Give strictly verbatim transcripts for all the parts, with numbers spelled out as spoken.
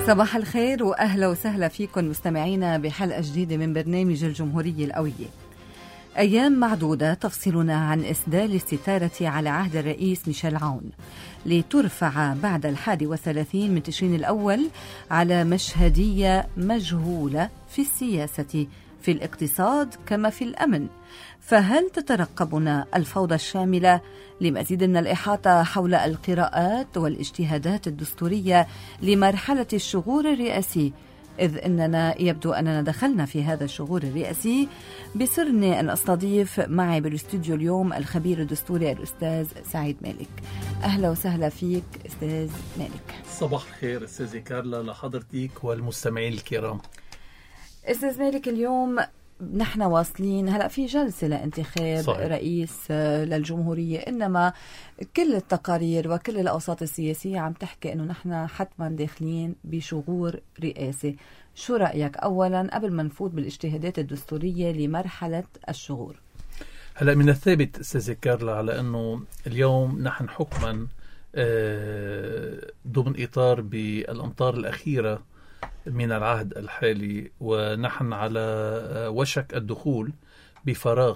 صباح الخير وأهلا وسهلا فيكم مستمعينا بحلقة جديدة من برنامج الجمهورية القوية. أيام معدودة تفصلنا عن إسدال الستارة على عهد الرئيس ميشيل عون لترفع بعد الحادي والثلاثين من تشرين الأول على مشهدية مجهولة في السياسة، في الاقتصاد كما في الأمن. فهل تترقبنا الفوضى الشاملة؟ لمزيد من الإحاطة حول القراءات والاجتهادات الدستورية لمرحلة الشغور الرئاسي، إذ أننا يبدو أننا دخلنا في هذا الشغور الرئاسي، بسرني أن أستضيف معي بالاستوديو اليوم الخبير الدستوري الأستاذ سعيد مالك. أهلا وسهلا فيك أستاذ مالك. صباح الخير أستاذة كارلا لحضرتك والمستمعين الكرام. أستاذ مالك، اليوم نحن واصلين هلأ في جلسة لانتخاب صحيح. رئيس للجمهورية، إنما كل التقارير وكل الأوساط السياسية عم تحكي إنه نحن حتما داخلين بشغور رئاسي. شو رأيك أولا قبل ما نفوت بالاجتهادات الدستورية لمرحلة الشغور؟ هلأ من الثابت أستاذة كارلا على أنه اليوم نحن حكما ضمن إطار بالأمطار الأخيرة من العهد الحالي، ونحن على وشك الدخول بفراغ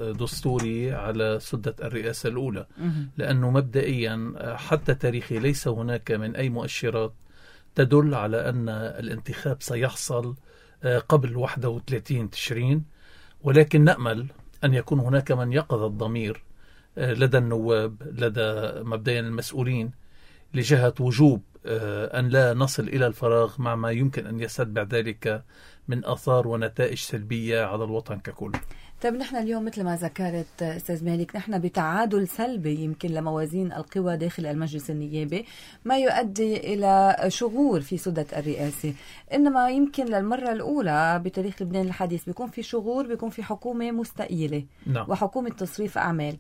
دستوري على سدة الرئاسة الأولى، لأنه مبدئيا حتى تاريخي ليس هناك من أي مؤشرات تدل على أن الانتخاب سيحصل قبل واحد وثلاثين تشرين، ولكن نأمل أن يكون هناك من يقظ الضمير لدى النواب، لدى مبدئيا المسؤولين، لجهة وجوب أن لا نصل إلى الفراغ مع ما يمكن أن يستتبع ذلك من آثار ونتائج سلبية على الوطن ككل. طيب نحن اليوم مثل ما ذكرت أستاذ مالك نحن بتعادل سلبي يمكن لموازين القوى داخل المجلس النيابي، ما يؤدي إلى شغور في سدة الرئاسة. إنما يمكن للمرة الأولى بتاريخ لبنان الحديث بيكون في شغور، بيكون في حكومة مستقيلة نعم. وحكومة تصريف أعمال.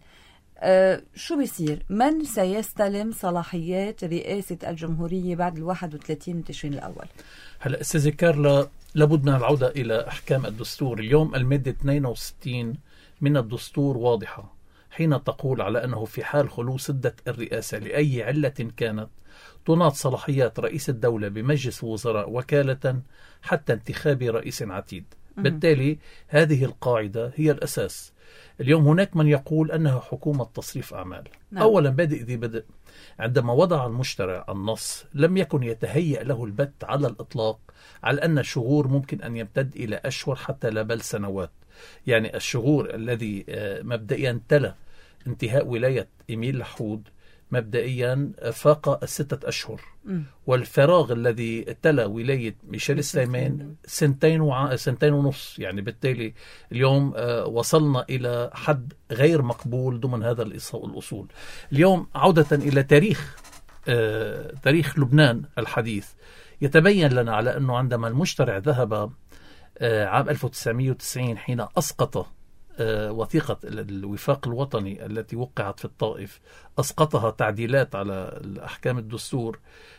أه شو بيصير؟ من سيستلم صلاحيات رئاسة الجمهورية بعد الواحد وثلاثين من تشرين الأول؟ هلأ أستاذة كارلا لابد من العودة إلى أحكام الدستور. اليوم المادة اثنين وستين من الدستور واضحة حين تقول على أنه في حال خلو سدة الرئاسة لأي علة كانت تناط صلاحيات رئيس الدولة بمجلس وزراء وكالة حتى انتخاب رئيس عتيد. بالتالي هذه القاعدة هي الأساس. اليوم هناك من يقول أنها حكومة تصريف أعمال. نعم. أولا بادئ ذي بدء، عندما وضع المشترع النص لم يكن يتهيأ له البت على الإطلاق على أن الشغور ممكن أن يمتد إلى أشهر حتى لا بل سنوات. يعني الشغور الذي مبدئيا تلا انتهاء ولاية إميل لحود مبدئيا فاق الستة أشهر، م. والفراغ الذي تلا ولاية ميشيل السليمان سنتين وع... سنتين ونص. يعني بالتالي اليوم آه وصلنا إلى حد غير مقبول ضمن هذا الأصول. اليوم عودة إلى تاريخ آه تاريخ لبنان الحديث، يتبين لنا على أنه عندما المشترع ذهب آه عام ألف وتسعمائة وتسعين حين أسقط وثيقة الوفاق الوطني التي وقعت في الطائف، أسقطها تعديلات على أحكام الدستور،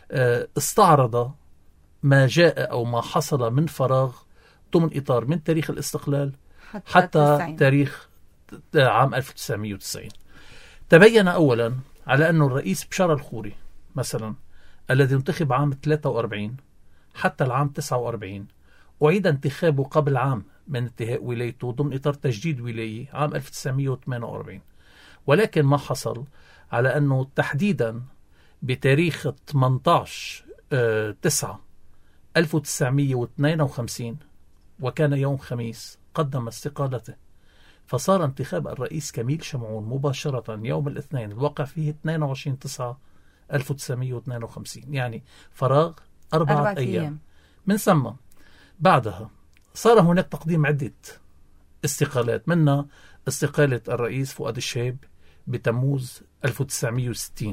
استعرض ما جاء أو ما حصل من فراغ ضمن إطار من تاريخ الاستقلال حتى, حتى تاريخ عام ألف وتسعمائة وتسعين. تبين أولا على أن الرئيس بشار الخوري مثلا الذي انتخب عام ثلاثة وأربعين حتى العام تسعة وأربعين أعيد انتخابه قبل عام من انتهاء ولايته ضمن إطار تجديد ولاية عام ألف وتسعمائة وثمانية وأربعين. ولكن ما حصل على أنه تحديدا بتاريخ ثمانية عشر تسعة ألف وتسعمائة واثنين وخمسين وكان يوم خميس قدم استقالته، فصار انتخاب الرئيس كميل شمعون مباشرة يوم الاثنين الواقع فيه اثنين وعشرين تسعة ألف وتسعمائة واثنين وخمسين، يعني فراغ أربعة, أربعة أيام. أيام من ثم بعدها صار هناك تقديم عدة استقالات، منها استقالة الرئيس فؤاد الشهيب بتموز ألف وتسعمائة وستين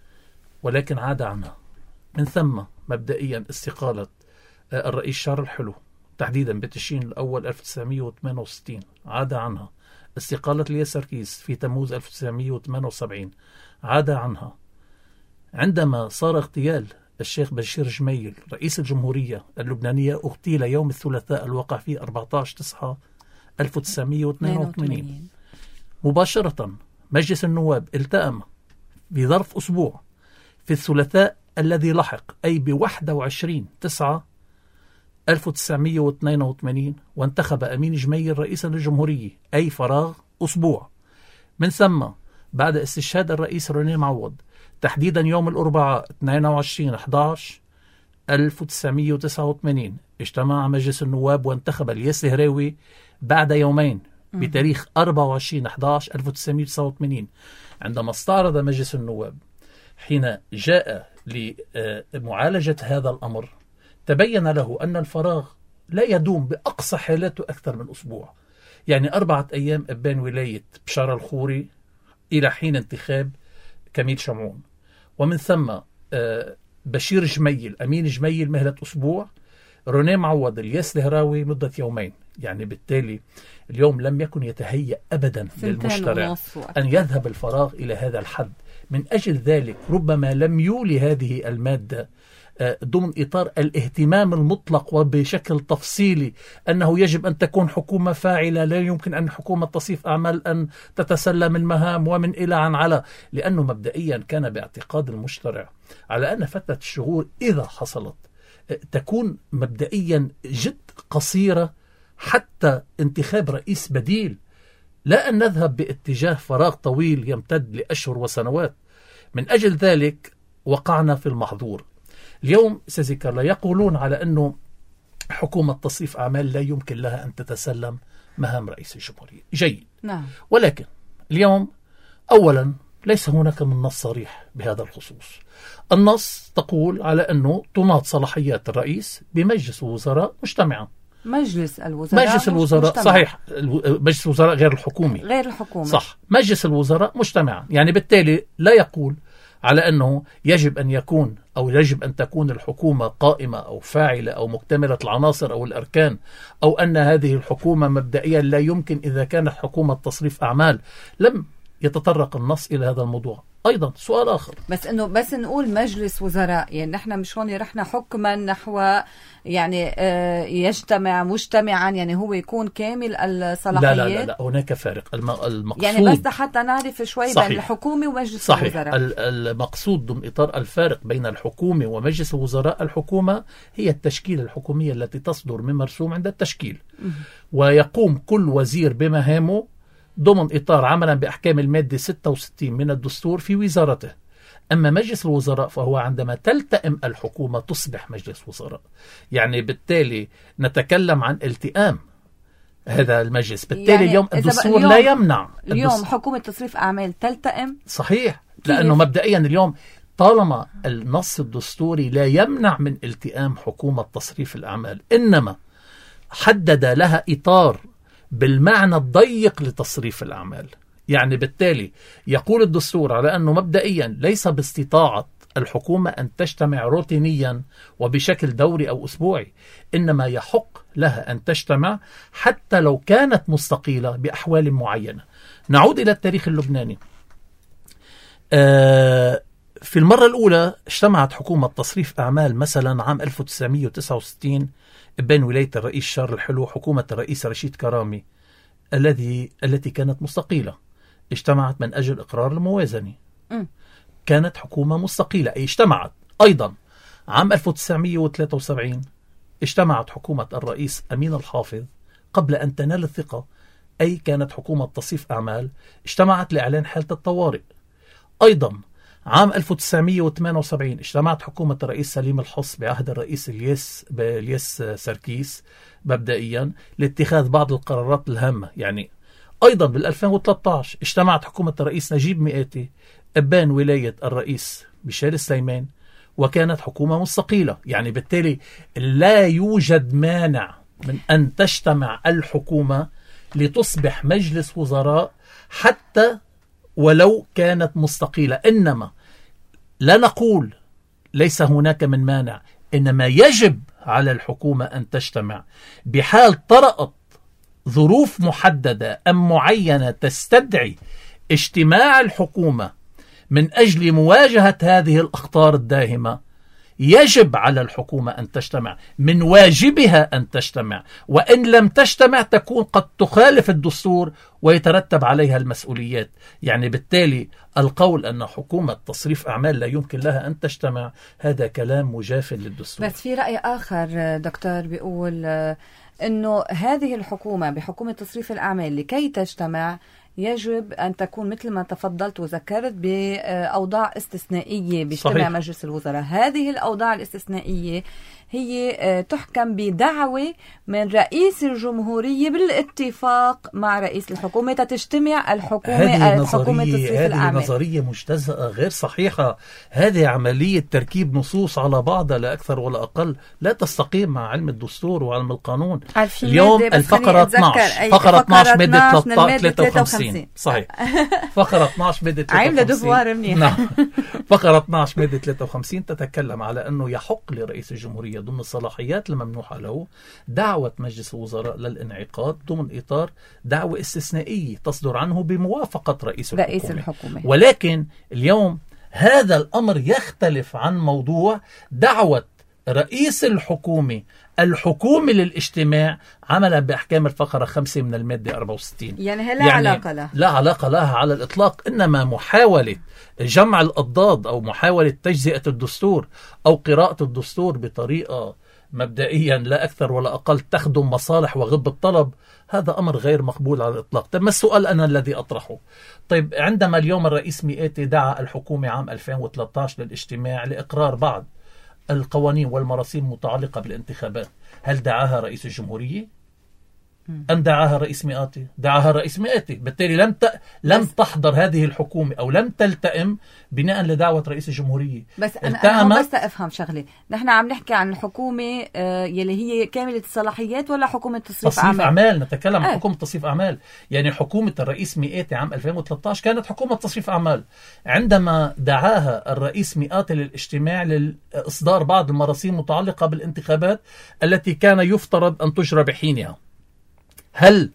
ولكن عاد عنها. من ثم مبدئيا استقالة الرئيس شار الحلو تحديدا بتشرين الأول ألف وتسعمائة وثمانية وستين عاد عنها. استقالة ليا سركيس في تموز ألف وتسعمائة وثمانية وسبعين عاد عنها. عندما صار اغتيال الشيخ بشير جميل رئيس الجمهورية اللبنانية اغتيل يوم الثلاثاء الواقع فيه أربعة عشر تسعة ألف وتسعمائة واثنين وثمانين مباشرة مجلس النواب التأم بظرف أسبوع في الثلاثاء الذي لحق أي بواحد وعشرين تسعة ألف وتسعمئة واثنين وثمانين وانتخب أمين جميل رئيسا للجمهورية، أي فراغ أسبوع. من ثم بعد استشهاد الرئيس روني معوض تحديدا يوم الأربعاء اثنين وعشرين أحد عشر ألف وتسعمئة وتسعة وثمانين اجتمع مجلس النواب وانتخب الياس الهراوي بعد يومين بتاريخ أربعة وعشرين أحد عشر ألف وتسعمئة وتسعة وثمانين. عندما استعرض مجلس النواب حين جاء لمعالجة هذا الأمر تبين له أن الفراغ لا يدوم بأقصى حالاته أكثر من أسبوع، يعني أربعة أيام أبان ولاية بشار الخوري إلى حين انتخاب كميل شمعون، ومن ثم بشير جميل أمين جميل مهلة أسبوع، روني معوض الياس الهراوي مدة يومين. يعني بالتالي اليوم لم يكن يتهيأ أبدا للمشترع أن يذهب الفراغ إلى هذا الحد. من أجل ذلك ربما لم يولي هذه المادة ضمن إطار الاهتمام المطلق وبشكل تفصيلي أنه يجب أن تكون حكومة فاعلة، لا يمكن أن حكومة تصريف أعمال أن تتسلم المهام ومن إلى عن على، لأنه مبدئيا كان باعتقاد المشترع على أن فترة الشهور إذا حصلت تكون مبدئيا جد قصيرة حتى انتخاب رئيس بديل، لا أن نذهب باتجاه فراغ طويل يمتد لأشهر وسنوات. من أجل ذلك وقعنا في المحظور. اليوم سيدي كارلا يقولون على أنه حكومة تصريف أعمال لا يمكن لها أن تتسلم مهام رئيس الجمهورية، جيد، نعم. ولكن اليوم أولا ليس هناك من نص صريح بهذا الخصوص. النص تقول على أنه تناط صلاحيات الرئيس بمجلس الوزراء مجتمعا. مجلس الوزراء مجلس الوزراء مجتمع. صحيح، مجلس الوزراء غير الحكومي، غير الحكومة، صح، مجلس الوزراء مجتمعا. يعني بالتالي لا يقول على أنه يجب أن يكون أو يجب أن تكون الحكومة قائمة أو فاعلة أو مكتملة العناصر أو الأركان، أو أن هذه الحكومة مبدئيا لا يمكن إذا كانت حكومة تصريف أعمال. لم يتطرق النص إلى هذا الموضوع. أيضا سؤال آخر، بس إنه بس نقول مجلس وزراء، يعني نحن مش هون رحنا حكما نحو يعني آه يجتمع مجتمعا، يعني هو يكون كامل الصلاحيات. لا لا لا, لا هناك فارق. المقصود يعني بس حتى نعرف شوي بين الحكومة ومجلس صحيح. الوزراء. المقصود ضمن إطار الفارق بين الحكومة ومجلس الوزراء، الحكومة هي التشكيلة الحكومية التي تصدر من مرسوم عند التشكيل، ويقوم كل وزير بمهامه ضمن إطار عملا بأحكام المادة ستة وستين من الدستور في وزارته. أما مجلس الوزراء فهو عندما تلتئم الحكومة تصبح مجلس وزراء. يعني بالتالي نتكلم عن التئام هذا المجلس. بالتالي يعني اليوم الدستور اليوم لا يمنع اليوم الدستور. حكومة تصريف أعمال تلتئم، صحيح، لأنه مبدئيا اليوم طالما النص الدستوري لا يمنع من التئام حكومة تصريف الأعمال، إنما حدد لها إطار بالمعنى الضيق لتصريف الأعمال. يعني بالتالي يقول الدستور على أنه مبدئيا ليس باستطاعة الحكومة أن تجتمع روتينيا وبشكل دوري أو أسبوعي، إنما يحق لها أن تجتمع حتى لو كانت مستقيلة بأحوال معينة. نعود إلى التاريخ اللبناني. آه في المرة الأولى اجتمعت حكومة تصريف أعمال مثلا عام ألف وتسعمئة وتسعة وستين بين ولاية الرئيس شار الحلو حكومة الرئيس رشيد كرامي الذي التي كانت مستقيلة. اجتمعت من أجل إقرار الموازنة، م. كانت حكومة مستقيلة، أي اجتمعت. أيضا عام ألف وتسعمئة وثلاثة وسبعين اجتمعت حكومة الرئيس أمين الحافظ قبل أن تنال الثقة، أي كانت حكومة تصريف أعمال، اجتمعت لإعلان حالة الطوارئ. أيضا عام ألف وتسعمئة وثمانية وسبعين اجتمعت حكومة الرئيس سليم الحص بعهد الرئيس الياس الياس سركيس مبدئيا لاتخاذ بعض القرارات الهامة. يعني أيضا بال ألفين وثلاثة عشر اجتمعت حكومة الرئيس نجيب مئاتي أبان ولاية الرئيس ميشيل سليمان وكانت حكومة مستقيلة. يعني بالتالي لا يوجد مانع من أن تجتمع الحكومة لتصبح مجلس وزراء حتى ولو كانت مستقيلة. إنما لا نقول ليس هناك من مانع، إنما يجب على الحكومة أن تجتمع بحال طرأت ظروف محددة أم معينة تستدعي اجتماع الحكومة من أجل مواجهة هذه الأخطار الداهمة. يجب على الحكومة أن تجتمع، من واجبها أن تجتمع، وإن لم تجتمع تكون قد تخالف الدستور ويترتب عليها المسؤوليات. يعني بالتالي القول أن حكومة تصريف أعمال لا يمكن لها أن تجتمع هذا كلام مجاف للدستور. بس في رأي آخر دكتور بيقول أنه هذه الحكومة بحكومة تصريف الأعمال لكي تجتمع يجب أن تكون مثل ما تفضلت وذكرت بأوضاع استثنائية باجتماع مجلس الوزراء. هذه الأوضاع الاستثنائية هي تحكم بدعوة من رئيس الجمهورية بالاتفاق مع رئيس الحكومة تجتمع الحكومة الحكومة تصريف الأعمال. هذه نظرية مجتزأة غير صحيحة. هذه عملية تركيب نصوص على بعضها لا أكثر ولا أقل، لا تستقيم مع علم الدستور وعلم القانون. اليوم الفقرة اثنعش فقرة اثنعش مادة ثلاثة وخمسين صحيح فقرة اثنعش مادة ثلاثة وخمسين نعم فقرة اثنعش مادة ثلاثة وخمسين تتكلم على أنه يحق لرئيس الجمهورية ضمن الصلاحيات الممنوحة له دعوة مجلس الوزراء للانعقاد ضمن إطار دعوة استثنائية تصدر عنه بموافقة رئيس الحكومة. رئيس الحكومة. ولكن اليوم هذا الأمر يختلف عن موضوع دعوة رئيس الحكومة الحكومة للاجتماع عملا بأحكام الفقرة خمسة من المادة أربعة وستين. يعني لا يعني علاقة لها لا علاقة لها على الإطلاق، إنما محاولة جمع الأضداد أو محاولة تجزئة الدستور أو قراءة الدستور بطريقة مبدئيا لا أكثر ولا أقل تخدم مصالح وغب الطلب، هذا أمر غير مقبول على الإطلاق. طيب ما السؤال أنا الذي أطرحه؟ طيب عندما اليوم الرئيس مئاتي دعا الحكومة عام ألفين وثلاثة عشر للاجتماع لإقرار بعض القوانين والمراسيم المتعلقة بالانتخابات، هل دعاها رئيس الجمهورية أم دعاها رئيس مئاتي؟ دعاها رئيس مئاتي. بالتالي لم ت... لم تحضر هذه الحكومة أو لم تلتئم بناء لدعوة رئيس الجمهورية. بس أنا, أنا بس أفهم شغلة، نحن عم نحكي عن الحكومة آه يلي هي كاملة الصلاحيات ولا حكومة تصريف, تصريف أعمال؟ أعمال نتكلم عن آه. حكومة تصريف أعمال. يعني حكومة الرئيس مئاتي عام ألفين وثلاثة عشر كانت حكومة تصريف أعمال. عندما دعاها الرئيس مئاتي للاجتماع لإصدار بعض المراسيم المتعلقة بالانتخابات التي كان يفترض أن تجرى بحينها، هل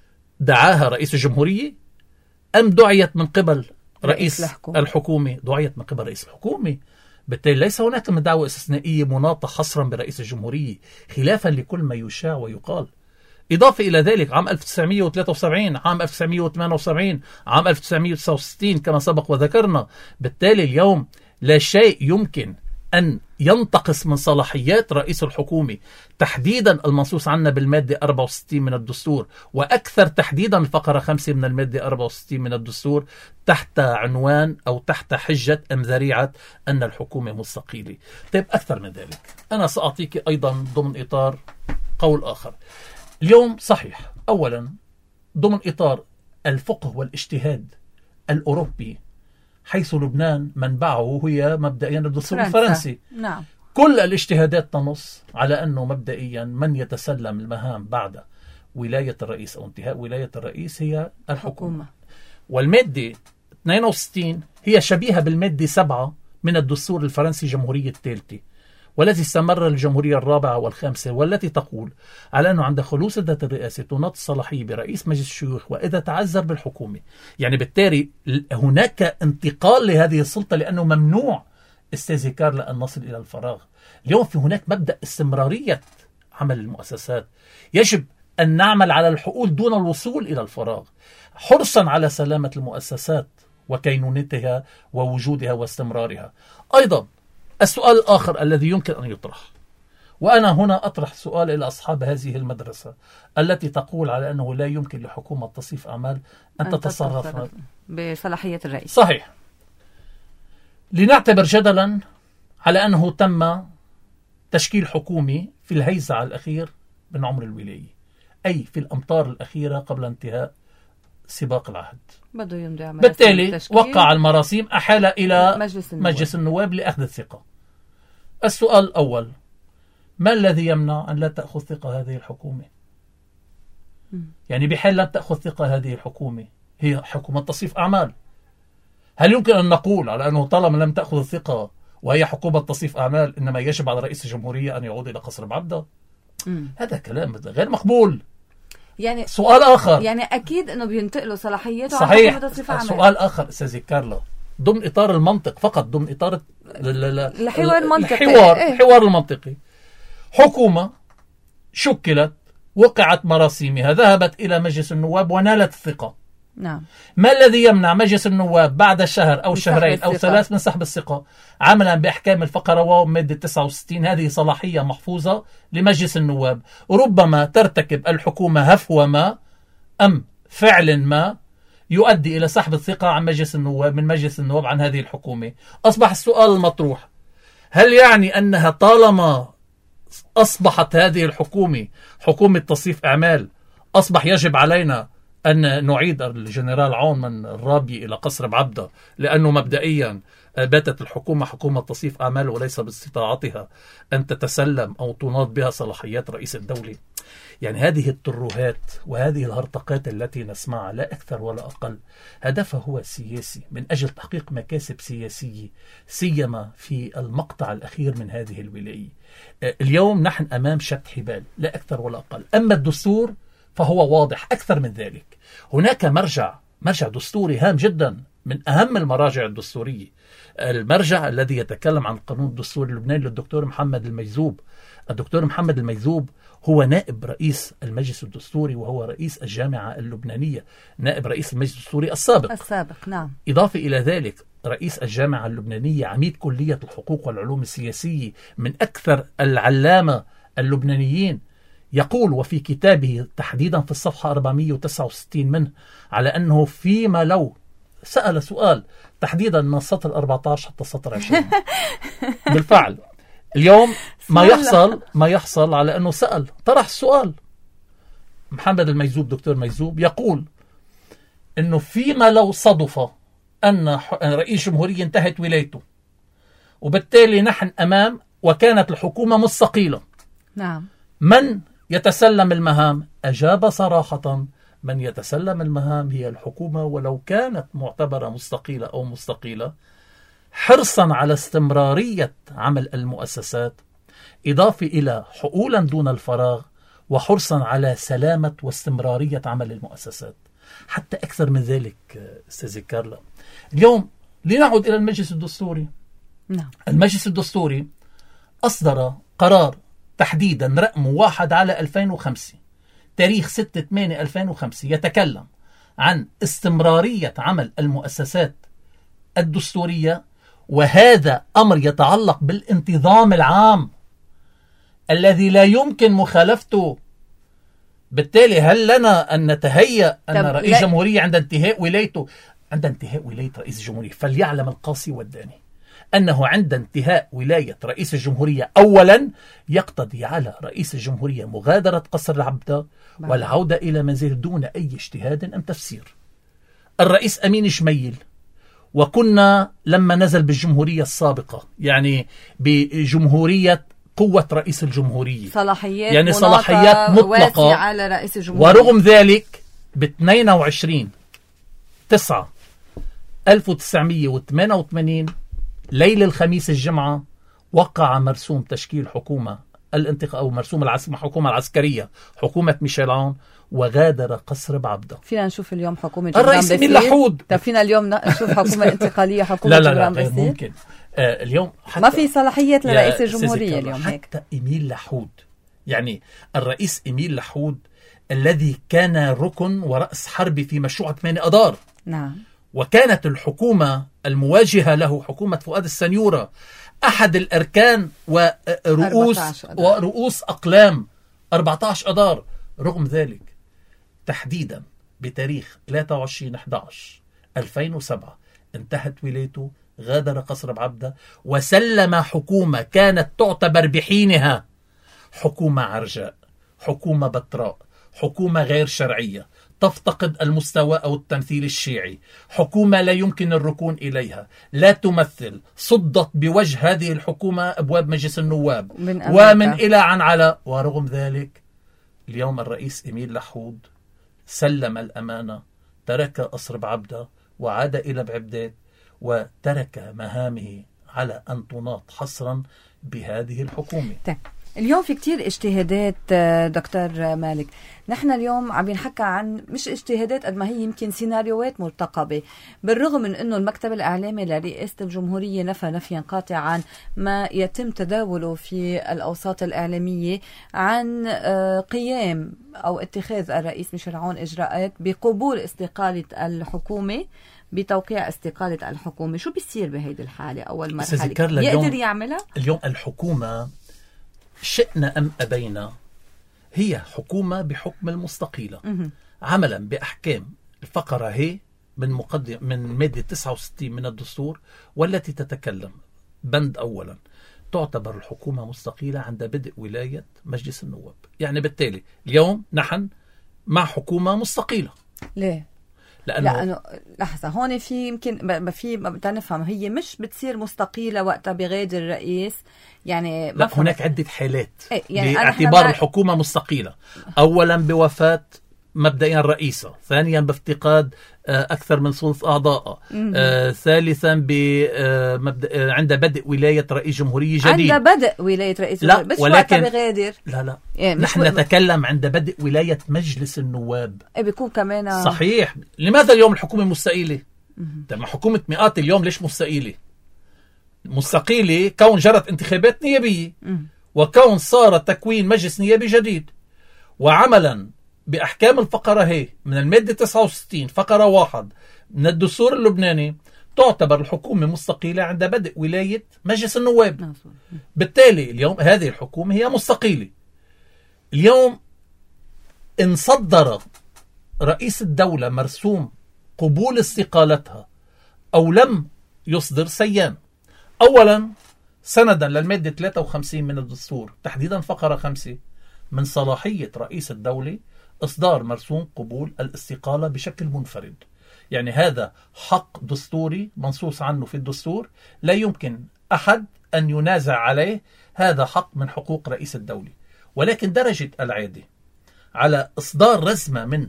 دعاها رئيس الجمهورية أم دعيت من قبل رئيس الحكومة؟ الحكومة دعيت من قبل رئيس الحكومة. بالتالي ليس هناك من دعوة استثنائية مناطة حصرا برئيس الجمهورية خلافا لكل ما يشاع ويقال. إضافة إلى ذلك عام ألف وتسعمئة وثلاثة وسبعين، عام ألف وتسعمئة وثمانية وسبعين، عام ألف وتسعمئة وتسعة وستين كما سبق وذكرنا. بالتالي اليوم لا شيء يمكن أن ينتقص من صلاحيات رئيس الحكومة، تحديدا المنصوص عنا بالمادة أربعة وستين من الدستور، وأكثر تحديدا الفقرة خمسة من المادة أربعة وستين من الدستور، تحت عنوان أو تحت حجة أم ذريعة أن الحكومة مستقيلة. طيب أكثر من ذلك أنا سأعطيك أيضا ضمن إطار قول آخر. اليوم صحيح أولا ضمن إطار الفقه والاجتهاد الأوروبي، حيث لبنان منبعه هي مبدئيا الدستور الفرنسي. نعم. كل الاجتهادات تنص على أنه مبدئيا من يتسلم المهام بعد ولاية الرئيس أو انتهاء ولاية الرئيس هي الحكومة. والمادة اثنين وستين هي شبيهة بالمادة سبعة من الدستور الفرنسي جمهورية الثالثة، والتي استمر الجمهورية الرابعة والخامسة، والتي تقول على أنه عند خلوص سدة الرئاسة تناط الصلاحية برئيس مجلس الشيوخ وإذا تعذر بالحكومة. يعني بالتالي هناك انتقال لهذه السلطة، لأنه ممنوع استاذ كارلا أن نصل إلى الفراغ. اليوم في هناك مبدأ استمرارية عمل المؤسسات، يجب أن نعمل على الحقول دون الوصول إلى الفراغ، حرصا على سلامة المؤسسات وكينونتها ووجودها واستمرارها. أيضا السؤال الآخر الذي يمكن أن يطرح، وأنا هنا أطرح سؤال إلى أصحاب هذه المدرسة التي تقول على أنه لا يمكن لحكومة تصريف أعمال أن, أن تتصرف بصلاحية الرئيس. صحيح. لنعتبر جدلا على أنه تم تشكيل حكومة في الهيزع الأخير من عمر الولاية، أي في الأمطار الأخيرة قبل انتهاء سباق العهد. بالتالي وقع المراسيم، أحال إلى مجلس النواب. مجلس النواب لأخذ الثقة. السؤال الأول، ما الذي يمنع أن لا تأخذ ثقة هذه الحكومة؟ م. يعني بحال لم تأخذ ثقة هذه الحكومة، هي حكومة تصريف أعمال، هل يمكن أن نقول على أنه طالما لم تأخذ الثقة وهي حكومة تصريف أعمال إنما يجب على رئيس الجمهورية أن يعود إلى قصر بعبدة؟ هذا كلام غير مقبول. يعني سؤال آخر، يعني أكيد أنه بينتقلوا صلاحياته. صحيح. سؤال آخر أستاذ كارلا، ضمن إطار المنطق فقط، ضمن إطار الحوار المنطقي، الحوار, إيه؟ الحوار المنطقي. حكومة شكلت، وقعت مراسيمها، ذهبت إلى مجلس النواب ونالت الثقة. نعم. ما الذي يمنع مجلس النواب بعد شهر أو شهرين أو ثلاث من سحب الثقة؟ عملا بأحكام الفقرة واو مادة تسعة وستين، هذه صلاحية محفوظة لمجلس النواب. ربما ترتكب الحكومة هفوة ما أم فعل ما يؤدي إلى سحب الثقة عن مجلس النواب، من مجلس النواب عن هذه الحكومة. أصبح السؤال المطروح، هل يعني أنها طالما أصبحت هذه الحكومة حكومة تصريف أعمال أصبح يجب علينا أن نعيد الجنرال عون من الرابي إلى قصر بعبدة، لأنه مبدئيا باتت الحكومة حكومة تصريف أعمال وليس باستطاعتها أن تتسلم أو تناط بها صلاحيات رئيس الدولة؟ يعني هذه الترهات وهذه الهرطقات التي نسمعها لا أكثر ولا أقل هدفها هو سياسي من أجل تحقيق مكاسب سياسية، سيما في المقطع الأخير من هذه الولاية. اليوم نحن أمام شد حبال لا أكثر ولا أقل. أما الدستور فهو واضح أكثر من ذلك. هناك مرجع مرجع دستوري هام جدا، من أهم المراجع الدستورية، المرجع الذي يتكلم عن القانون الدستوري اللبناني للدكتور محمد الميزوب. الدكتور محمد الميزوب هو نائب رئيس المجلس الدستوري، وهو رئيس الجامعة اللبنانية، نائب رئيس المجلس الدستوري السابق السابق نعم. إضافة إلى ذلك رئيس الجامعة اللبنانية، عميد كلية الحقوق والعلوم السياسية، من أكثر العلامة اللبنانيين. يقول وفي كتابه تحديدا في الصفحة أربعمئة وتسعة وستين منه على أنه فيما لو سأل سؤال تحديدا من السطر أربعة عشر حتى السطر عشرين. بالفعل اليوم ما يحصل ما يحصل على أنه سأل، طرح السؤال. محمد الميزوب، دكتور ميزوب، يقول أنه فيما لو صدف أن رئيس جمهورية انتهت ولايته وبالتالي نحن أمام وكانت الحكومة مستقيلة، نعم، من يتسلم المهام؟ أجاب صراحة: من يتسلم المهام هي الحكومة، ولو كانت معتبرة مستقيلة أو مستقيلة، حرصا على استمرارية عمل المؤسسات، إضافة إلى حقولا دون الفراغ، وحرصا على سلامة واستمرارية عمل المؤسسات. حتى أكثر من ذلك أستاذ كارلا، اليوم لنعود إلى المجلس الدستوري. نعم. المجلس الدستوري أصدر قرار تحديدا رقم واحد على ألفين وخمسة، تاريخ ستة ثمانية ألفين وخمسة، يتكلم عن استمرارية عمل المؤسسات الدستورية، وهذا أمر يتعلق بالانتظام العام الذي لا يمكن مخالفته. بالتالي هل لنا أن نتهيأ أن رئيس لا... جمهورية عند انتهاء ولايته عند انتهاء ولاية رئيس الجمهورية، فليعلم القاصي والداني أنه عند انتهاء ولاية رئيس الجمهورية أولا يقتضي على رئيس الجمهورية مغادرة قصر العبدة والعودة إلى منزل دون أي اجتهاد أم تفسير. الرئيس أمين جميل، وكنا لما نزل بالجمهورية السابقة، يعني بجمهورية قوة رئيس الجمهورية، صلاحيات يعني صلاحيات مطلقة على رئيس الجمهورية، ورغم ذلك ب اثنين وعشرين تسعة ألف وتسعمئة وثمانية وثمانين ليل الخميس الجمعة وقع مرسوم تشكيل حكومة الانتقاء أو مرسوم العسكرية، حكومة العسكرية، حكومة ميشيل عون، وغادر قصر بعبدة. فينا نشوف اليوم حكومة جبران الرئيس أمين لحود. طب فينا اليوم نشوف حكومة انتقالية، حكومة لا لا جبران لا بسيط؟ ممكن. آه اليوم حتى ما في صلاحيات لرئيس الجمهورية اليوم هيك. حتى إميل لحود، يعني الرئيس إميل لحود الذي كان ركن ورأس حربي في مشروع ثمانية أذار. نعم. وكانت وكانت الحكومة المواجهة له حكومة فؤاد السنيورة أحد الأركان ورؤوس ورؤوس أقلام أربعة عشر أذار. رغم ذلك تحديدا بتاريخ ثلاثة وعشرين أحد عشر ألفين وسبعة انتهت ولايته، غادر قصر بعبدة وسلم حكومة كانت تعتبر بحينها حكومة عرجاء، حكومة بتراء، حكومة غير شرعية تفتقد المستوى أو التمثيل الشيعي، حكومة لا يمكن الركون إليها، لا تمثل. صدت بوجه هذه الحكومة أبواب مجلس النواب ومن إلى عن على. ورغم ذلك اليوم الرئيس إميل لحود سلم الأمانة، ترك قصر بعبدة وعاد إلى بعبدات، وترك مهامه على أن تناط حصرا بهذه الحكومة. اليوم في كتير اجتهادات دكتور مالك. نحن اليوم عم نحكي عن مش اجتهادات قد ما هي يمكن سيناريوهات مرتقبة، بالرغم من أنه المكتب الإعلامي لرئاسة الجمهورية نفى نفيا قاطعا ما يتم تداوله في الأوساط الإعلامية عن قيام أو اتخاذ الرئيس ميشيل عون إجراءات بقبول استقالة الحكومة، بتوقيع استقالة الحكومة. شو بيصير بهيدي الحالة؟ أول مرحلة يقدر يعملها؟ اليوم الحكومة شئنا أم أبينا هي حكومة بحكم المستقيلة عملا بأحكام الفقرة هي من مقدم من مادة تسعة وستين من الدستور، والتي تتكلم بند أولا تعتبر الحكومة مستقيلة عند بدء ولاية مجلس النواب. يعني بالتالي اليوم نحن مع حكومة مستقيلة. ليه؟ لأنه, لأنه لحظة هون في يمكن في بدنا نفهم، هي مش بتصير مستقيلة وقتها بغادر الرئيس. يعني لا، هناك عدة حالات إيه يعني باعتبار الحكومة مستقيلة. أولا بوفاة مبدئيا رئيسة، ثانيا بافتقاد أكثر من ثلث أعضاء، آه، ثالثا بمبدأ عند بدء ولاية رئيس جمهورية جديد. عند بدء ولاية رئيس لا بس ولكن بغادر. لا لا يعني نحن نتكلم عند بدء ولاية مجلس النواب. إيه بيكون كمان صحيح. لماذا اليوم الحكومة مستقيلة؟ لما حكومة مئات اليوم ليش مستقيلة؟ مستقيلة كون جرت انتخابات نيابية، وكون صار تكوين مجلس نيابي جديد، وعملا بأحكام الفقرة هي من المادة تسعة وستين فقرة واحد من الدستور اللبناني تعتبر الحكومة مستقيلة عند بدء ولاية مجلس النواب. بالتالي اليوم هذه الحكومة هي مستقيلة. اليوم إن صدر رئيس الدولة مرسوم قبول استقالتها أو لم يصدر سيان، أولا سندا للمادة ثلاثة وخمسين من الدستور تحديدا فقرة خمسة من صلاحية رئيس الدولة إصدار مرسوم قبول الاستقالة بشكل منفرد. يعني هذا حق دستوري منصوص عنه في الدستور، لا يمكن أحد أن ينازع عليه. هذا حق من حقوق رئيس الدولة. ولكن درجة العادة على إصدار رزمة من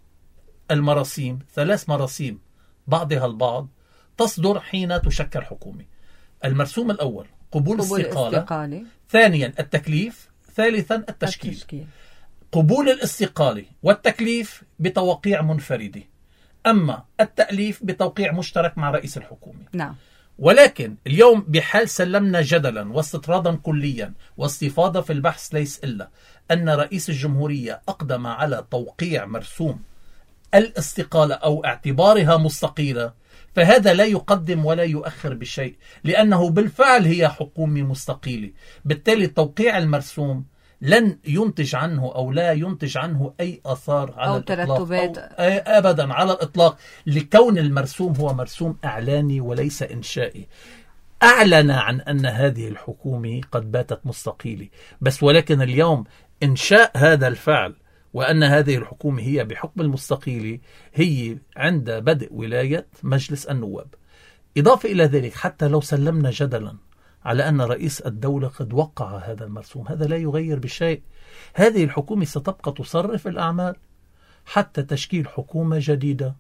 المراسيم، ثلاث مراسيم بعضها البعض، تصدر حين تشكل حكومة. المرسوم الأول قبول, قبول الاستقالة، استقالة. ثانيا التكليف، ثالثا التشكيل. التشكيل. قبول الاستقالة والتكليف بتوقيع منفردة، أما التأليف بتوقيع مشترك مع رئيس الحكومة. نعم. ولكن اليوم بحال سلمنا جدلا واستطرادا كليا واستفاضة في البحث ليس إلا أن رئيس الجمهورية أقدم على توقيع مرسوم الاستقالة أو اعتبارها مستقيلة، فهذا لا يقدم ولا يؤخر بشيء، لأنه بالفعل هي حكومة مستقيلة. بالتالي توقيع المرسوم لن ينتج عنه أو لا ينتج عنه أي أثار على أو الإطلاق ترتبات أو أبدا على الإطلاق، لكون المرسوم هو مرسوم إعلاني وليس إنشائي. أعلن عن أن هذه الحكومة قد باتت مستقيلة، بس ولكن اليوم إنشاء هذا الفعل وأن هذه الحكومة هي بحكم المستقيلة هي عند بدء ولاية مجلس النواب. إضافة إلى ذلك، حتى لو سلمنا جدلا على أن رئيس الدولة قد وقع هذا المرسوم، هذا لا يغير بشيء. هذه الحكومة ستبقى تصرف الأعمال حتى تشكيل حكومة جديدة،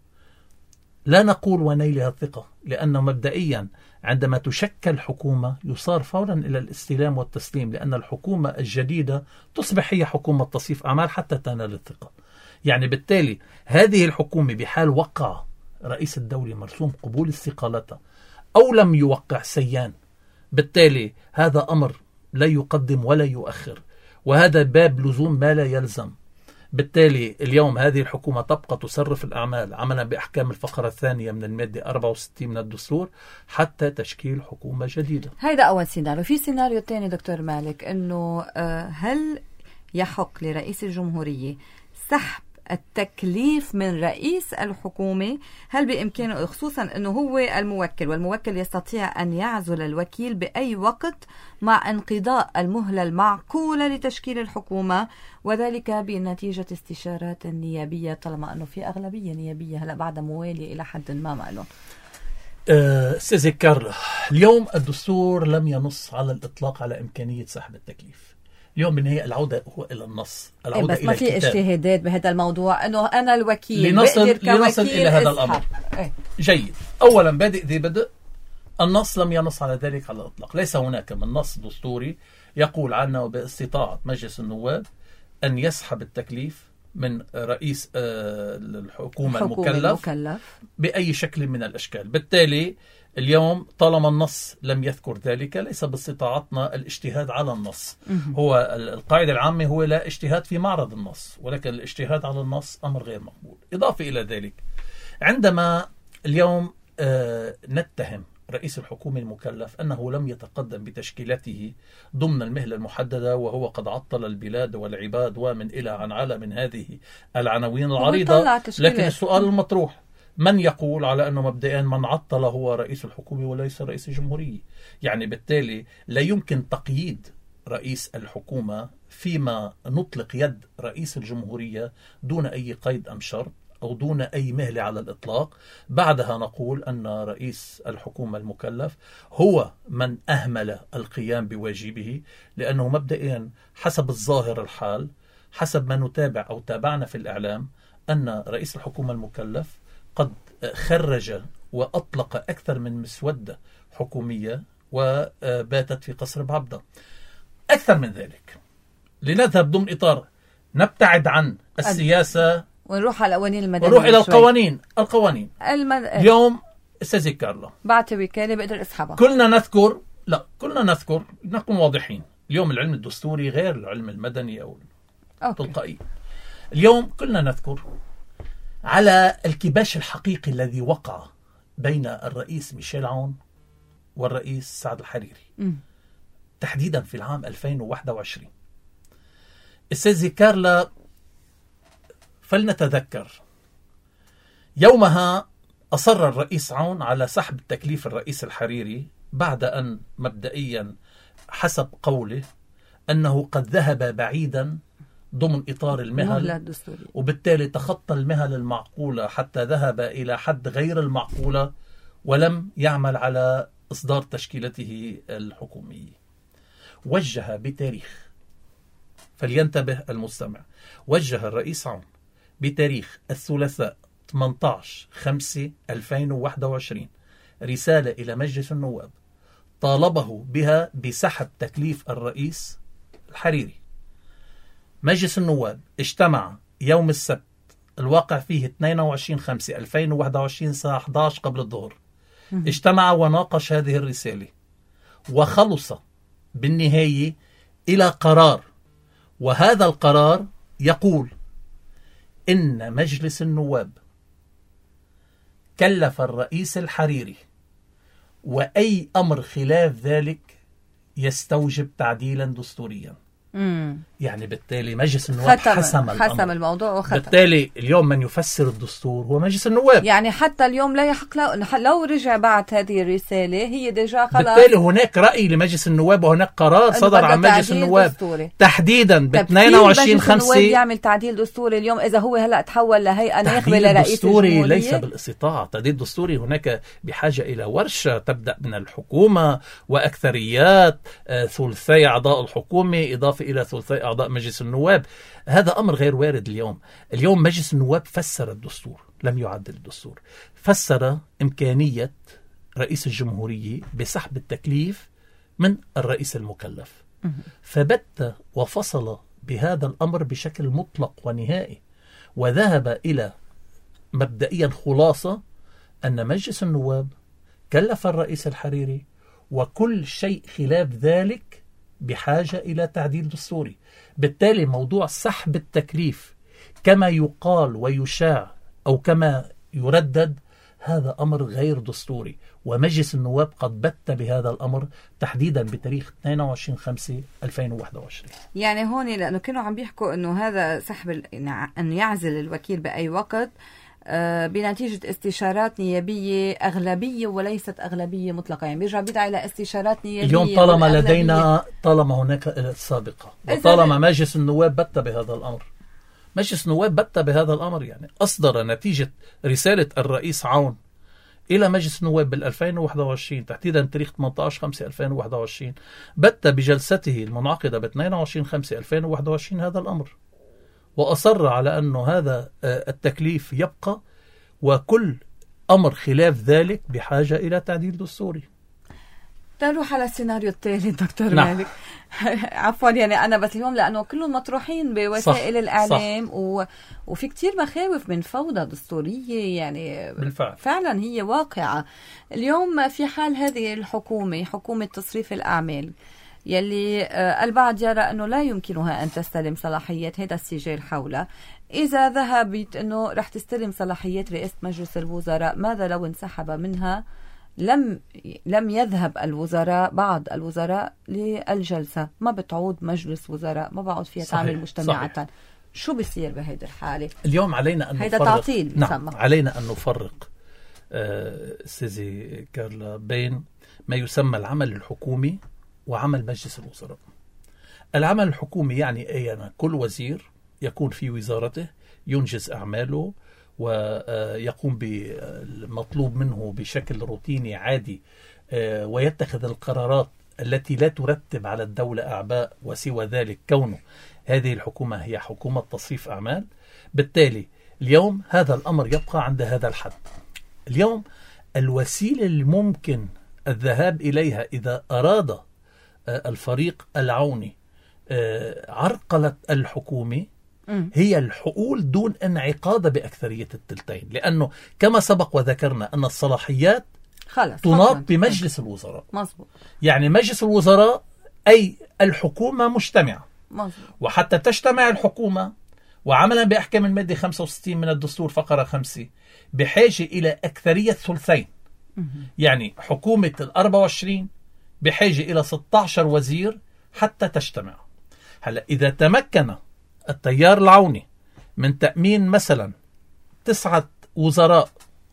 لا نقول ونيلها الثقة، لأنه مبدئيا عندما تشكل حكومة يصار فورا إلى الاستلام والتسليم، لأن الحكومة الجديدة تصبح هي حكومة تصيف أعمال حتى تنال الثقة. يعني بالتالي هذه الحكومة بحال وقع رئيس الدولة مرسوم قبول استقالته أو لم يوقع سيان، بالتالي هذا أمر لا يقدم ولا يؤخر، وهذا باب لزوم ما لا يلزم. بالتالي اليوم هذه الحكومة تبقى تصرف الأعمال عملا بأحكام الفقرة الثانية من المادة أربعة وستين من الدستور حتى تشكيل حكومة جديدة. هذا أول سيناريو. في سيناريو تاني دكتور مالك، أنه هل يحق لرئيس الجمهورية سحب التكليف من رئيس الحكومة؟ هل بإمكانه، خصوصا أنه هو الموكل والموكل يستطيع أن يعزل الوكيل بأي وقت مع انقضاء المهلة المعقولة لتشكيل الحكومة، وذلك بنتيجة استشارات نيابية، طالما أنه في أغلبية نيابية هلا بعد موالية إلى حد ما معلوم. أستاذ كارلا، اليوم الدستور لم ينص على الإطلاق على إمكانية سحب التكليف. اليوم بالنهاية العودة هو إلى النص، العودة إيه بس إلى ما في الكتاب. اجتهادات بهذا الموضوع أنه أنا الوكيل لنصل, لنصل إلى هذا الأمر. إيه؟ جيد. أولا بادئ ذي بدء، النص لم ينص على ذلك على الإطلاق. ليس هناك من نص دستوري يقول عنه باستطاعة مجلس النواب أن يسحب التكليف من رئيس الحكومة المكلف, المكلف بأي شكل من الأشكال. بالتالي اليوم طالما النص لم يذكر ذلك ليس باستطاعتنا الاجتهاد على النص. هو القاعدة العامة هو لا اجتهاد في معرض النص، ولكن الاجتهاد على النص أمر غير مقبول. إضافة إلى ذلك، عندما اليوم نتهم رئيس الحكومة المكلف أنه لم يتقدم بتشكيلته ضمن المهلة المحددة، وهو قد عطل البلاد والعباد ومن إلى عن على من هذه العناوين العريضة، لكن السؤال المطروح: من يقول على أنه مبدئيا من عطل هو رئيس الحكومة وليس رئيس الجمهورية؟ يعني بالتالي لا يمكن تقييد رئيس الحكومة فيما نطلق يد رئيس الجمهورية دون أي قيد أم شرط أو دون أي مهلة على الإطلاق. بعدها نقول أن رئيس الحكومة المكلف هو من أهمل القيام بواجبه، لأنه مبدئيا حسب الظاهر الحال، حسب ما نتابع أو تابعنا في الإعلام، أن رئيس الحكومة المكلف قد خرج وأطلق أكثر من مسودة حكومية وباتت في قصر بعبدة. أكثر من ذلك، لنذهب ضمن إطار نبتعد عن السياسة ونروح على القوانين المدنية، ونروح إلى القوانين القوانين المد... اليوم أستاذ كارلا بعت وكالة بقدر أسحبها. كلنا نذكر لا كلنا نذكر نكون واضحين، اليوم العلم الدستوري غير العلم المدني أو التلقائي. اليوم كلنا نذكر على الكباش الحقيقي الذي وقع بين الرئيس ميشيل عون والرئيس سعد الحريري م. تحديدا في العام ألفين وواحد وعشرين. أستاذ كارلا، فلنتذكر يومها أصر الرئيس عون على سحب تكليف الرئيس الحريري بعد أن مبدئيا حسب قوله أنه قد ذهب بعيدا ضمن إطار المهل، وبالتالي تخطى المهل المعقولة حتى ذهب إلى حد غير المعقولة ولم يعمل على إصدار تشكيلته الحكومية. وجه بتاريخ، فلينتبه المستمع، وجه الرئيس عون بتاريخ الثلاثاء ثمانية عشر خمسة ألفين وواحد وعشرين رسالة إلى مجلس النواب طالبه بها بسحب تكليف الرئيس الحريري. مجلس النواب اجتمع يوم السبت الواقع فيه اثنين وعشرين خمسة ألفين وواحد وعشرين الساعة إحدى عشر قبل الظهر، اجتمع وناقش هذه الرسالة وخلص بالنهاية إلى قرار، وهذا القرار يقول إن مجلس النواب كلف الرئيس الحريري وأي أمر خلاف ذلك يستوجب تعديلا دستوريا. مم. يعني بالتالي مجلس النواب حسم, حسم الموضوع وختم. بالتالي اليوم من يفسر الدستور هو مجلس النواب. يعني حتى اليوم لا يحق لو, لو رجع بعد هذه الرسالة هي ديجا خلاص. بالتالي هناك رأي لمجلس النواب وهناك قرار صدر عن مجلس النواب دستوري. تحديدا ب اثنين وعشرين خمسة يعمل تعديل دستوري اليوم إذا هو هلأ تحول لهيئة ناخبة لرئيس الجمهورية. ليس بالاستطاعة. تعديل دستوري هناك بحاجة إلى ورشة تبدأ من الحكومة وأكثريات آه ثلثي أعضاء الحكومة إضافة إلى ثلثي أعضاء مجلس النواب. هذا أمر غير وارد اليوم. اليوم مجلس النواب فسر الدستور، لم يعدل الدستور، فسر إمكانية رئيس الجمهورية بسحب التكليف من الرئيس المكلف، فبت وفصل بهذا الأمر بشكل مطلق ونهائي، وذهب إلى مبدئيا خلاصة أن مجلس النواب كلف الرئيس الحريري وكل شيء خلاف ذلك بحاجة إلى تعديل دستوري. بالتالي موضوع سحب التكليف كما يقال ويشاع أو كما يردد هذا أمر غير دستوري، ومجلس النواب قد بت بهذا الأمر تحديدا بتاريخ اثنين وعشرين خمسة ألفين وواحد وعشرين. يعني هون لأنه كانوا عم بيحكوا أنه هذا سحب أن يعزل الوكيل بأي وقت بنتيجة استشارات نيابية أغلبية وليست أغلبية مطلقة، يعني بيرجع بيدعي إلى استشارات نيابية. اليوم طالما لدينا طالما هناك سابقة وطالما مجلس النواب بت بهذا الأمر، مجلس النواب بت بهذا الأمر يعني أصدر نتيجة رسالة الرئيس عون إلى مجلس النواب بالألفين وواحد وعشرين تحديدا تاريخ ثمانية عشر خمسة ألفين وواحد وعشرين، بت بجلسته المنعقدة ب اثنين وعشرين خمسة ألفين وواحد وعشرين هذا الأمر، وأصر على أنه هذا التكليف يبقى وكل أمر خلاف ذلك بحاجة إلى تعديل دستوري. نروح على السيناريو التالي دكتور نعم. مالك. عفوا يعني أنا بس اليوم لأنه كلهم مطروحين بوسائل صح الإعلام صح. و... وفي كتير مخاوف من فوضى دستورية يعني بالفعل. فعلا هي واقعة. اليوم في حال هذه الحكومة، حكومة تصريف الأعمال، يلي البعض يرى أنه لا يمكنها أن تستلم صلاحيات هذا السجال حولها، إذا ذهبت أنه رح تستلم صلاحيات رئاسة مجلس الوزراء، ماذا لو انسحب منها؟ لم لم يذهب الوزراء، بعض الوزراء للجلسة، ما بتعود مجلس وزراء، ما بعود فيها تعمل مجتمعات. شو بيصير بهيدي الحالة؟ اليوم علينا أن هيدا نفرق. تعطيل. نعم، علينا أن نفرق سيزي كارلا بين ما يسمى العمل الحكومي وعمل مجلس الوزراء. العمل الحكومي يعني أينا كل وزير يكون في وزارته ينجز أعماله ويقوم بالمطلوب منه بشكل روتيني عادي، ويتخذ القرارات التي لا ترتب على الدولة أعباء وسوى ذلك، كونه هذه الحكومة هي حكومة تصريف أعمال. بالتالي اليوم هذا الأمر يبقى عند هذا الحد. اليوم الوسيلة اللي ممكن الذهاب إليها إذا أراد الفريق العوني عرقلة الحكومة هي الحقول دون انعقاد بأكثرية التلتين، لأنه كما سبق وذكرنا أن الصلاحيات تناط بمجلس الوزراء. مزبوط. يعني مجلس الوزراء أي الحكومة مجتمعة. مزبوط. وحتى تجتمع الحكومة وعملا بأحكام المادة خمسة وستين من الدستور فقرة خمسة بحاجة إلى أكثرية ثلثين. يعني حكومة الأربعة وعشرين بحاجة إلى ستة عشر وزير حتى تجتمع. هلا إذا تمكن التيار العوني من تأمين مثلا تسعة وزراء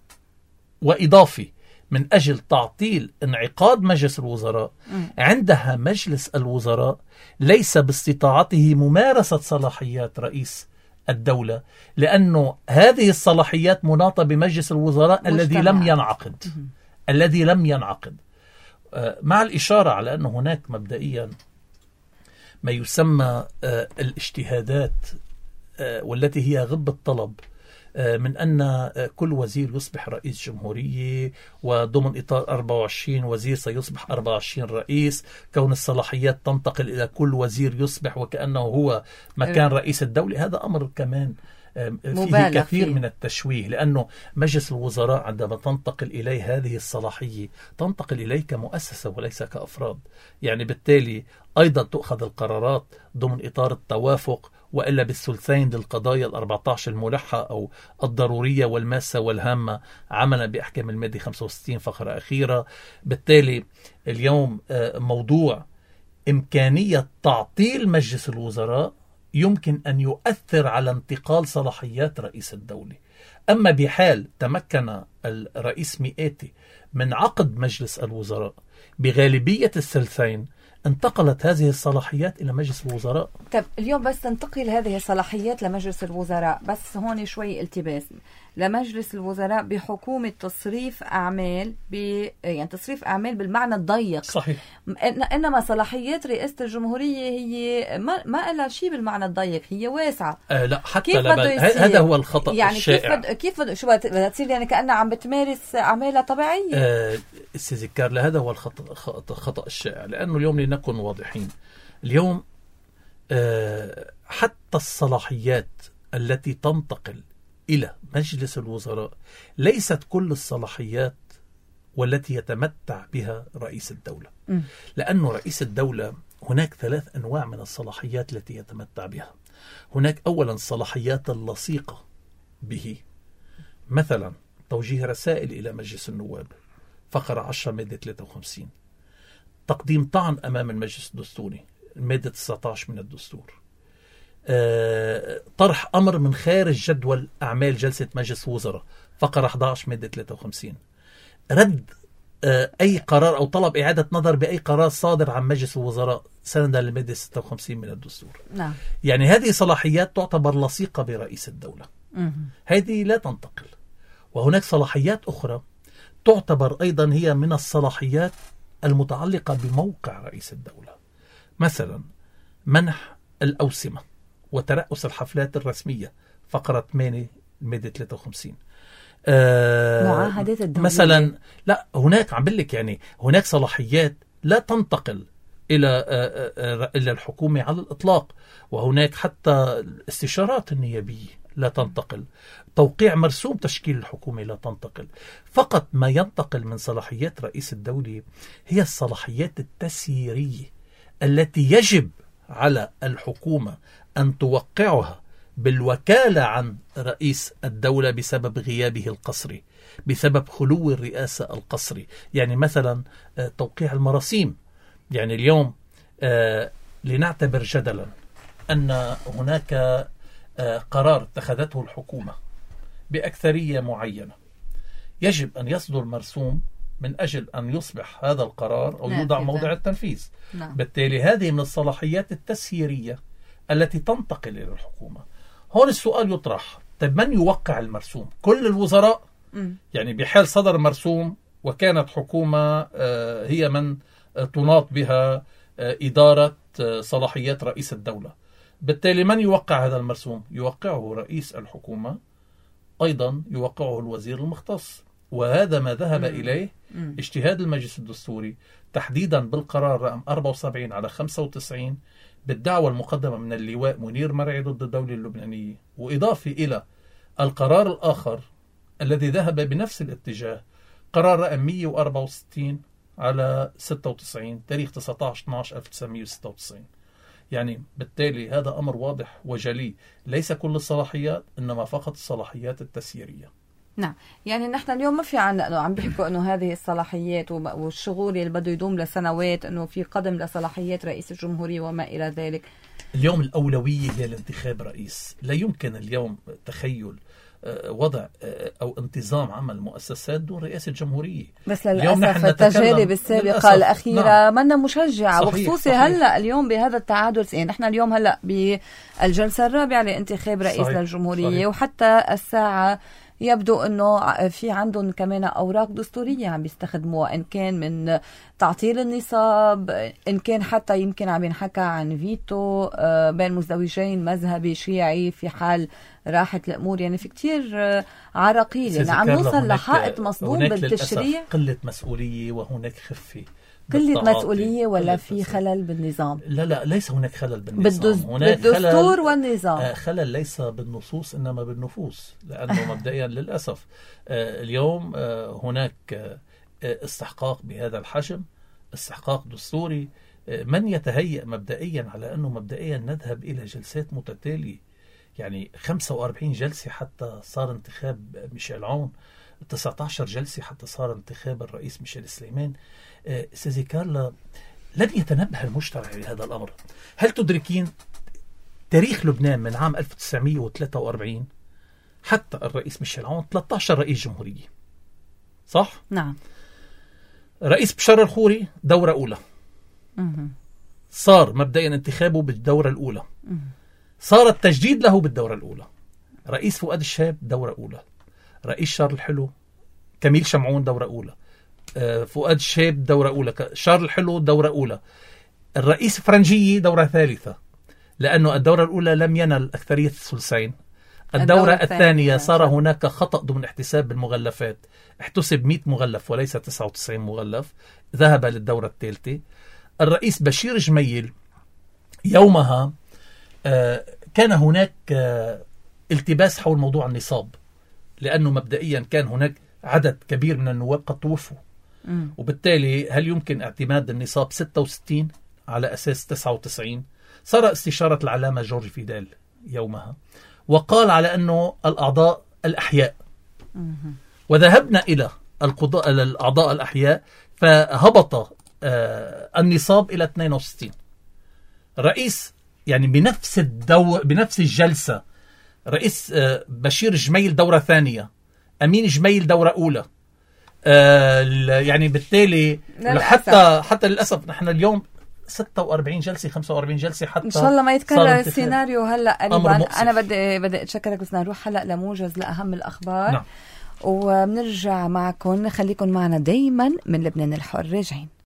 وإضافي من أجل تعطيل انعقاد مجلس الوزراء، عندها مجلس الوزراء ليس باستطاعته ممارسة صلاحيات رئيس الدولة، لأنه هذه الصلاحيات مناطة بمجلس الوزراء الذي لم ينعقد الذي لم ينعقد مع الإشارة على أن هناك مبدئيا ما يسمى الاجتهادات والتي هي غب الطلب من أن كل وزير يصبح رئيس جمهورية، وضمن إطار أربعة وعشرين وزير سيصبح أربعة وعشرين رئيس، كون الصلاحيات تنتقل إلى كل وزير يصبح وكأنه هو مكان رئيس الدولة. هذا أمر كمان فيه كثير فيه. من التشويه، لأنه مجلس الوزراء عندما تنتقل إليه هذه الصلاحية تنتقل إليه كمؤسسة وليس كأفراد. يعني بالتالي أيضا تؤخذ القرارات ضمن إطار التوافق، وإلا بالثلثين للقضايا الأربعة عشر الملحة أو الضرورية والماسة والهامة عملا بأحكام المادة خمسة وستين فقرة أخيرة. بالتالي اليوم موضوع إمكانية تعطيل مجلس الوزراء يمكن أن يؤثر على انتقال صلاحيات رئيس الدولة. أما بحال تمكن الرئيس مئاتي من عقد مجلس الوزراء بغالبية الثلثين، انتقلت هذه الصلاحيات إلى مجلس الوزراء. طب اليوم بس تنتقل هذه الصلاحيات لمجلس الوزراء، بس هون شوي التباس لمجلس الوزراء بحكومة تصريف أعمال، ب يعني تصريف أعمال بالمعنى الضيق. صحيح. إنما صلاحيات رئاسة الجمهورية هي ما ما لها شيء بالمعنى الضيق، هي واسعة. آه لا حتى لا هذا هو الخطأ يعني الشائع. كيف بد... كيف بد... شو بدها تصير يعني كأنها عم بتمارس أعمالها طبيعية. آه سيدي كارلا هذا هو الخطأ الخطأ الشائع، لأنه اليوم لنكن واضحين. اليوم آه حتى الصلاحيات التي تنتقل إلى مجلس الوزراء ليست كل الصلاحيات والتي يتمتع بها رئيس الدولة. م. لأنه رئيس الدولة هناك ثلاث أنواع من الصلاحيات التي يتمتع بها. هناك أولا الصلاحيات اللصيقة به، مثلا توجيه رسائل إلى مجلس النواب فقرة عشرة مادة ثلاثة وخمسين، تقديم طعن أمام المجلس الدستوري المادة تسعة عشر من الدستور، أه، طرح أمر من خارج جدول أعمال جلسة مجلس وزراء فقرة أحد عشر مادة ثلاثة وخمسين، رد أه، أي قرار أو طلب إعادة نظر بأي قرار صادر عن مجلس الوزراء سندا للمادة ستة وخمسين من الدستور. نعم. يعني هذه صلاحيات تعتبر لصيقة برئيس الدولة. م- هذه لا تنتقل. وهناك صلاحيات أخرى تعتبر أيضا هي من الصلاحيات المتعلقة بموقع رئيس الدولة، مثلا منح الأوسمة وترأس الحفلات الرسمية فقرة ثمانية المادة ثلاثة وخمسين. آه معاهدات الدولية مثلا. لا هناك عم بقول لك يعني هناك صلاحيات لا تنتقل إلى إلى الحكومة على الإطلاق. وهناك حتى الاستشارات النيابية لا تنتقل، توقيع مرسوم تشكيل الحكومة لا تنتقل. فقط ما ينتقل من صلاحيات رئيس الدولة هي الصلاحيات التسييرية التي يجب على الحكومة أن توقعها بالوكالة عن رئيس الدولة بسبب غيابه القسري، بسبب خلو الرئاسة القسري. يعني مثلا توقيع المراسيم. يعني اليوم لنعتبر جدلا أن هناك قرار اتخذته الحكومة بأكثرية معينة، يجب أن يصدر مرسوم من أجل أن يصبح هذا القرار أو يوضع موضع التنفيذ. نعم. بالتالي هذه من الصلاحيات التسييرية التي تنتقل إلى الحكومة. هون السؤال يطرح، طيب من يوقع المرسوم؟ كل الوزراء؟ م. يعني بحال صدر مرسوم وكانت حكومة هي من تناط بها إدارة صلاحيات رئيس الدولة، بالتالي من يوقع هذا المرسوم؟ يوقعه رئيس الحكومة، أيضا يوقعه الوزير المختص. وهذا ما ذهب م. إليه م. اجتهاد المجلس الدستوري تحديدا بالقرار رقم أربعة وسبعين على خمسة وتسعين بالدعوة المقدمة من اللواء منير مرعي ضد الدولة اللبنانية، وإضافة إلى القرار الآخر الذي ذهب بنفس الاتجاه، قرار رقم مئة وأربعة وستين على ستة وتسعين تاريخ تسعة عشر اثني عشر ألف وتسعمئة وستة وتسعين. يعني بالتالي هذا أمر واضح وجلي، ليس كل الصلاحيات إنما فقط الصلاحيات التسييرية. نعم، يعني نحن اليوم ما في عنا انه عم بيحكوا انه هذه الصلاحيات والشغل اللي بده يدوم لسنوات، انه في قدم لصلاحيات رئيس الجمهورية وما الى ذلك. اليوم الأولوية هي الانتخاب رئيس. لا يمكن اليوم تخيل وضع أو انتظام عمل مؤسسات دون رئاسة الجمهورية. بس للأسف التجارب السابقة الأخيرة نعم. منا مشجعة، وخصوصي هلأ اليوم بهذا التعادل. يعني نحن اليوم هلأ بالجلسة الرابعة لانتخاب رئيس صحيح. للجمهورية صحيح. وحتى الساعة يبدو أنه في عندهم كمان أوراق دستورية عم بيستخدموها، إن كان من تعطيل النصاب، إن كان حتى يمكن عم ينحكى عن فيتو بين مزدوجين مذهبي شيعي في حال راحت الأمور. يعني في كتير عراقيل، يعني عم نوصل لحائط مصدوم بالتشريع. قلة مسؤولية وهناك خفة، قلة مسؤولية ولا في خلل بالنظام؟ لا لا ليس هناك خلل بالنظام، بالدز... هناك بالدستور خلل والنظام. آه خلل ليس بالنصوص إنما بالنفوس، لأنه مبدئيا للأسف آه اليوم آه هناك آه استحقاق بهذا الحجم، استحقاق دستوري. آه من يتهيأ مبدئيا على أنه مبدئيا نذهب إلى جلسات متتالية، يعني خمسة وأربعين جلسة حتى صار انتخاب ميشيل عون، تسعة عشر جلسة حتى صار انتخاب الرئيس ميشيل سليمان. سيدي كارلا، لن يتنبه المجتمع لهذا الأمر. هل تدركين تاريخ لبنان من عام ألف وتسعمئة وثلاثة وأربعين حتى الرئيس ميشيل عون ثلاثة عشر رئيس جمهورية، صح؟ نعم. رئيس بشار الخوري دورة أولى، مه. صار مبدئيا انتخابه بالدورة الأولى، مه. صار التجديد له بالدورة الأولى. رئيس فؤاد الشاب دورة أولى، رئيس شارل الحلو كميل شمعون دورة أولى، فؤاد الشاب دورة أولى، شارل الحلو دورة أولى، الرئيس فرنجية دورة ثالثة، لأنه الدورة الأولى لم ينل أكثرية الثلثين. الدورة, الدورة الثانية صار هناك خطأ ضمن احتساب بالمغلفات، احتسب مئة مغلف وليس تسعة وتسعين مغلف، ذهب للدورة الثالثة. الرئيس بشير جميل يومها كان هناك التباس حول موضوع النصاب، لأنه مبدئيا كان هناك عدد كبير من النواب قد توفوا، م. وبالتالي هل يمكن اعتماد النصاب ستة وستين على أساس تسعة وتسعين؟ صار استشارة العلامة جورج فيدال يومها وقال على أنه الأعضاء الأحياء، م. وذهبنا إلى القضاء الأعضاء الأحياء فهبط آه النصاب إلى اثنين وستين. رئيس يعني بنفس الدو بنفس الجلسة رئيس آه بشير جميل دورة ثانية، أمين جميل دورة أولى، آه يعني بالتالي حتى حتى للأسف نحن اليوم ستة وأربعين جلسة خمسة وأربعين جلسة حتى إن شاء الله ما يتكرر السيناريو هلأ قريبا. أنا بدي بدي أتشكرك، بس نروح هلأ لموجز لأهم الأخبار. نعم. وبنرجع معكم، خليكم معنا دايما من لبنان الحر. راجعين.